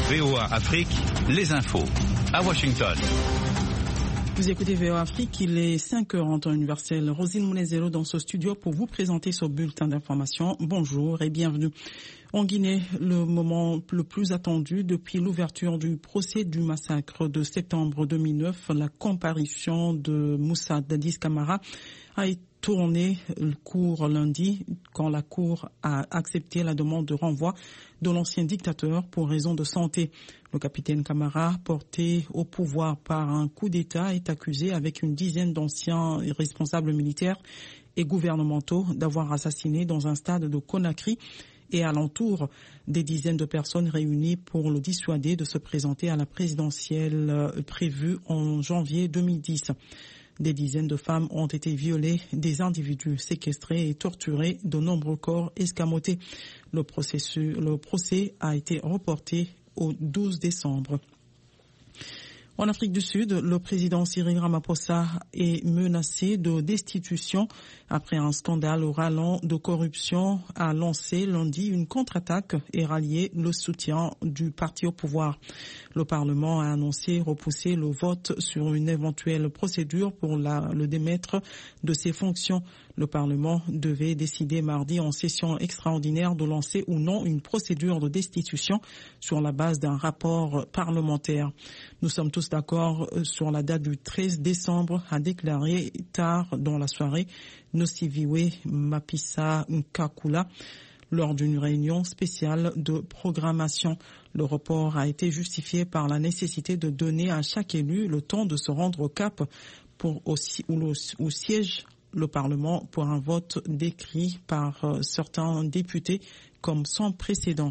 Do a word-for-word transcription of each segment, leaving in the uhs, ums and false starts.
V O A Afrique, les infos. À Washington. Vous écoutez V O A Afrique, il est cinq heures en temps universel. Rosine Mounezelo dans ce studio pour vous présenter ce bulletin d'information. Bonjour et bienvenue. En Guinée, le moment le plus attendu depuis l'ouverture du procès du massacre de septembre deux mille neuf, la comparution de Moussa Dadis Camara a été tourné le cours lundi quand la Cour a accepté la demande de renvoi de l'ancien dictateur pour raison de santé. Le capitaine Camara, porté au pouvoir par un coup d'État, est accusé avec une dizaine d'anciens responsables militaires et gouvernementaux d'avoir assassiné dans un stade de Conakry et alentour des dizaines de personnes réunies pour le dissuader de se présenter à la présidentielle prévue en janvier deux mille dix. Des dizaines de femmes ont été violées, des individus séquestrés et torturés, de nombreux corps escamotés. Le, processus, le procès a été reporté au douze décembre. En Afrique du Sud, le président Cyril Ramaphosa est menacé de destitution après un scandale au ralent de corruption a lancé lundi une contre-attaque et rallié le soutien du parti au pouvoir. Le Parlement a annoncé repousser le vote sur une éventuelle procédure pour la, le démettre de ses fonctions. Le Parlement devait décider mardi en session extraordinaire de lancer ou non une procédure de destitution sur la base d'un rapport parlementaire. Nous sommes tous d'accord sur la date du treize décembre, a déclaré tard dans la soirée Nosiviwe Mapisa Nkakula lors d'une réunion spéciale de programmation. Le report a été justifié par la nécessité de donner à chaque élu le temps de se rendre au Cap pour aussi, où, le, où siège le Parlement pour un vote décrit par euh, certains députés comme sans précédent.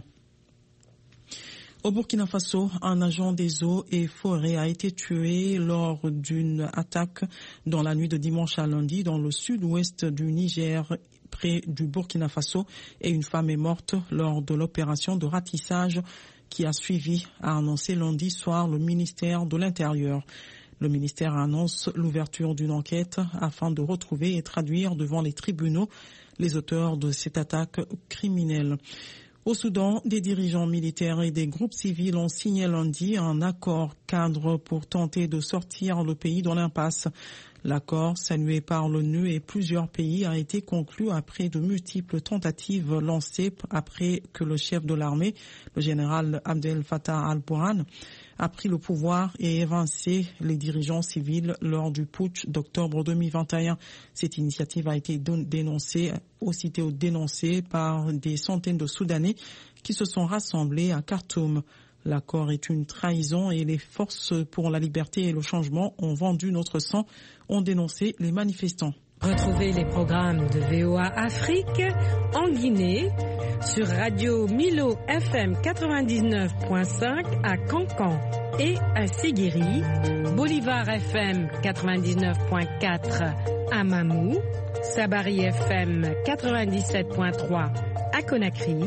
Au Burkina Faso, un agent des eaux et forêts a été tué lors d'une attaque dans la nuit de dimanche à lundi dans le sud-ouest du Niger, près du Burkina Faso, et une femme est morte lors de l'opération de ratissage qui a suivi, a annoncé lundi soir le ministère de l'Intérieur. Le ministère annonce l'ouverture d'une enquête afin de retrouver et traduire devant les tribunaux les auteurs de cette attaque criminelle. Au Soudan, des dirigeants militaires et des groupes civils ont signé lundi un accord cadre pour tenter de sortir le pays de l'impasse. L'accord, salué par l'ONU et plusieurs pays, a été conclu après de multiples tentatives lancées après que le chef de l'armée, le général Abdel Fattah al-Burhan, a pris le pouvoir et évincé les dirigeants civils lors du putsch d'octobre deux mille vingt et un. Cette initiative a été dénoncée, aussitôt dénoncée par des centaines de Soudanais qui se sont rassemblés à Khartoum. L'accord est une trahison et les forces pour la liberté et le changement ont vendu notre sang, ont dénoncé les manifestants. Retrouvez les programmes de V O A Afrique en Guinée sur Radio Milo F M quatre-vingt-dix-neuf point cinq à Cancan et à Séguéri, Bolivar F M quatre-vingt-dix-neuf point quatre à Mamou, Sabari F M quatre-vingt-dix-sept point trois à Conakry.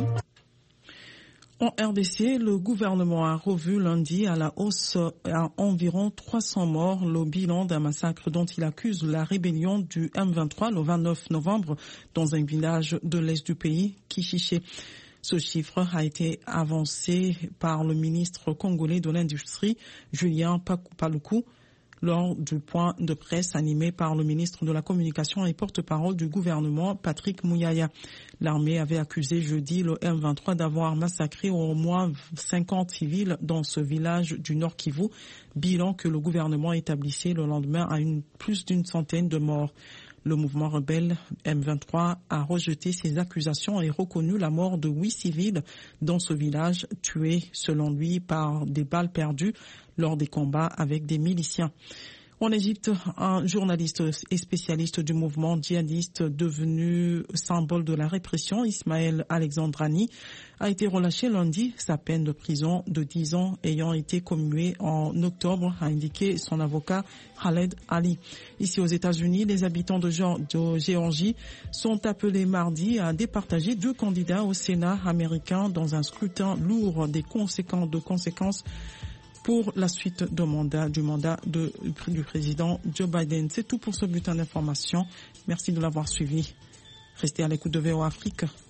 En R D C, le gouvernement a revu lundi à la hausse à environ trois cents morts le bilan d'un massacre dont il accuse la rébellion du M vingt-trois le vingt-neuf novembre dans un village de l'est du pays, Kichiché. Ce chiffre a été avancé par le ministre congolais de l'Industrie, Julien Paluku, lors du point de presse animé par le ministre de la Communication et porte-parole du gouvernement, Patrick Mouyaya. L'armée avait accusé jeudi le M vingt-trois d'avoir massacré au moins cinquante civils dans ce village du Nord Kivu, bilan que le gouvernement établissait le lendemain à une, plus d'une centaine de morts. Le mouvement rebelle M vingt-trois a rejeté ces accusations et reconnu la mort de huit civils dans ce village, tués selon lui par des balles perdues lors des combats avec des miliciens. En Égypte, un journaliste et spécialiste du mouvement djihadiste devenu symbole de la répression, Ismaël Alexandrani, a été relâché lundi, sa peine de prison de dix ans ayant été commuée en octobre, a indiqué son avocat Khaled Ali. Ici aux États-Unis, les habitants de, de Géorgie sont appelés mardi à départager deux candidats au Sénat américain dans un scrutin lourd des conséquences de conséquences pour la suite de mandat, du mandat de, du président Joe Biden. C'est tout pour ce bulletin d'information. Merci de l'avoir suivi. Restez à l'écoute de V O A Afrique.